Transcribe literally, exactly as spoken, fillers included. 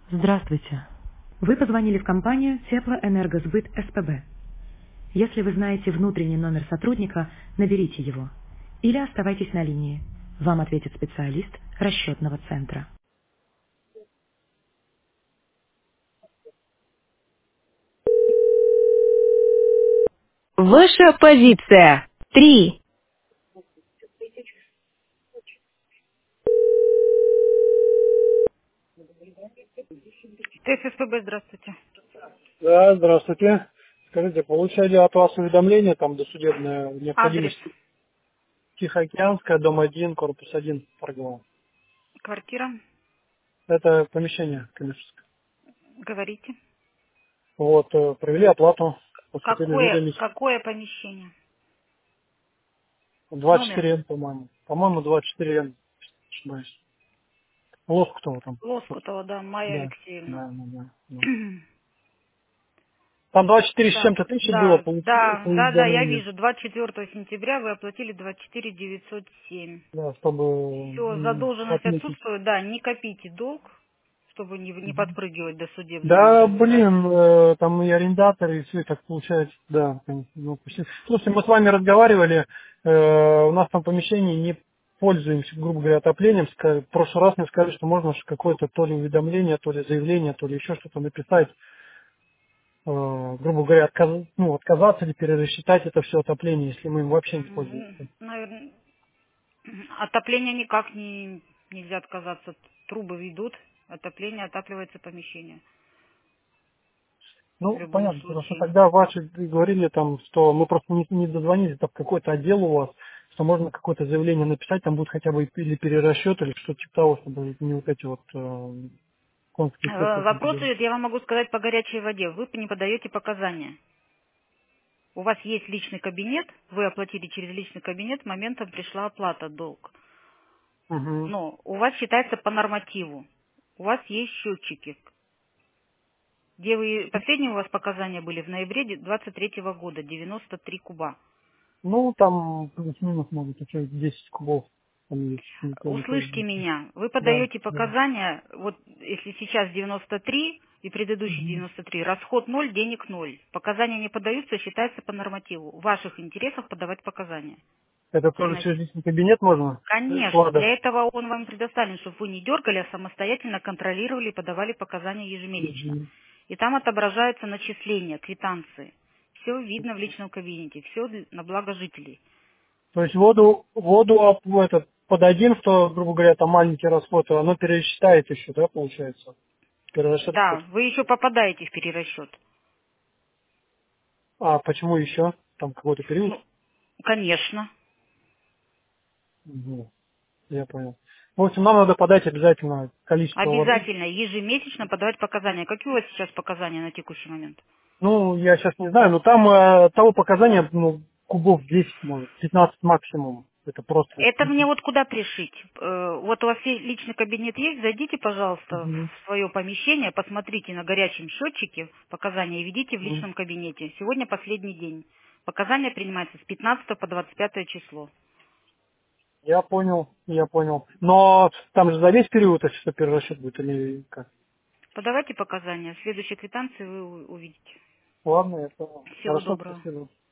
Здравствуйте. Вы позвонили в компанию Теплоэнергосбыт СПБ. Если вы знаете внутренний номер сотрудника, наберите его. Или оставайтесь на линии. Вам ответит специалист расчетного центра. Ваша позиция. Три. ТССПБ, здравствуйте. Да, здравствуйте. Скажите, получали от вас уведомление, там, досудебная Адрес, необходимость? Тихоокеанская, дом один, корпус один, торговая. квартира, Это помещение коммерческое. говорите. Вот, э, провели оплату, поступили Какое, уведомить. какое помещение? двадцать Номер. четыре эн, по-моему. По-моему, двадцать четыре эн, ошибаюсь. Лоскутова там. Лоскутова, да, Майя Да, Алексеевна. да, да, да. да. Там двадцать четыре с Так, чем-то тысячи было да, по, да, по да, да, я уведомлению. вижу. двадцать четвёртого сентября вы оплатили двадцать четыре девятьсот семь. Да, чтобы Все, м, задолженность отметить. отсутствует, да, не копите долг, чтобы не, не подпрыгивать до судебной Да, разбирательства. блин, э, там и арендаторы, и все так получается, да. конечно, ну, почти. Слушайте, мы с вами разговаривали, э, у нас там помещение не пользуемся, грубо говоря, отоплением. Ска- В прошлый раз мне сказали, что можно ж какое-то то ли уведомление, то ли заявление, то ли еще что-то написать, э, грубо говоря, отказ- ну, отказаться или перерасчитать это все отопление, если мы им вообще не пользуемся. Наверное, отопление никак не, нельзя отказаться. Трубы ведут, отопление, отапливается помещение в Ну, любом понятно, потому что случае. тогда ваши говорили там, что мы просто не, не дозвонились там в какой-то отдел у вас, что можно какое-то заявление написать, там будет хотя бы или перерасчет, или что-то типа того, чтобы не вот эти вот э, конские Э, цифры. Вопрос идет, я вам могу сказать по горячей воде. Вы не подаете показания. У вас есть личный кабинет, вы оплатили через личный кабинет, моментом пришла оплата, долг. Угу. Но у вас считается по нормативу. У вас есть счетчики. Где вы, последние у вас показания были в ноябре двадцать третьего года, девяносто три куба. Ну, там плюс-минус могут еще десять кубов, там есть, никто не Услышьте пользуется. меня, вы Да, подаете да. показания, вот если сейчас девяносто три и предыдущий Мгм. девяносто три, расход ноль, денег ноль. Показания не подаются, считается по нормативу. В ваших интересах подавать показания. Это тоже Приносить. через личный кабинет можно? Конечно, Влада. для этого он вам предоставлен, чтобы вы не дергали, а самостоятельно контролировали и подавали показания ежемесячно. Мгм. И там отображаются начисления, квитанции. Все видно в личном кабинете, все на благо жителей. То есть воду, воду об- в этот, под один, что, грубо говоря, там маленький расход, оно пересчитает еще, да, получается? Перерасчет Да, какой-то. вы еще попадаете в перерасчет. А почему еще? Там какой-то период? Ну, конечно. Мгм. Я понял. В общем, нам надо подать обязательно количество воды. Обязательно ежемесячно подавать показания. Какие у вас сейчас показания на текущий момент? Ну, я сейчас не знаю, но там э, того показания, ну, кубов десять, может, пятнадцать максимум. Это просто... Это мне вот куда пришить? Э, Вот у вас есть личный кабинет есть, зайдите, пожалуйста, Мгм. в свое помещение, посмотрите на горячем счетчике показания и введите в Мгм. личном кабинете. Сегодня последний день. Показания принимаются с пятнадцатого по двадцать пятое число. Я понял, я понял. Но там же за весь период, если что, перерасчет будет, или как? Подавайте показания. В следующей квитанции вы у- увидите. Ладно, я понял. Всего Хорошо, доброго. спасибо.